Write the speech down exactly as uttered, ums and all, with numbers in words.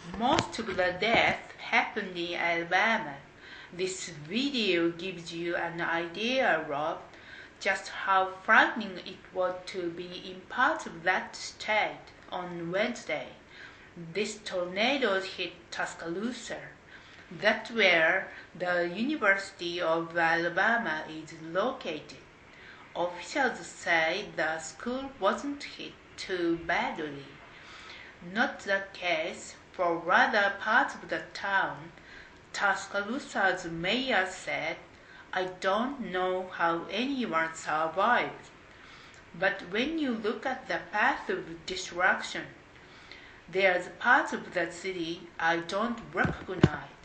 Most of the deaths happened in Alabama. This video gives you an idea of just how frightening it was to be in parts of that state on Wednesday. This tornado hit Tuscaloosa. That's where the University of Alabama is located. Officials say the school wasn't hit too badly. Not the case for other parts of the town. Tuscaloosa's mayor said, "I don't know how anyone survived. But when you look at the path of destruction, there's parts of the city I don't recognize."